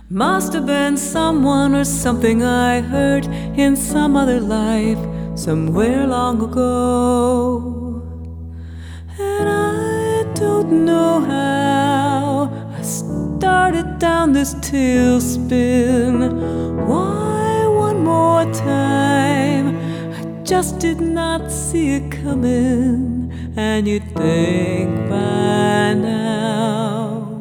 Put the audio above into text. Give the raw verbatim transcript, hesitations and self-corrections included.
Must have been someone or something I heard in some other life, somewhere long ago. And I don't know how I started down this tailspin. Why one more time? I just did not see it coming. And you'd think by now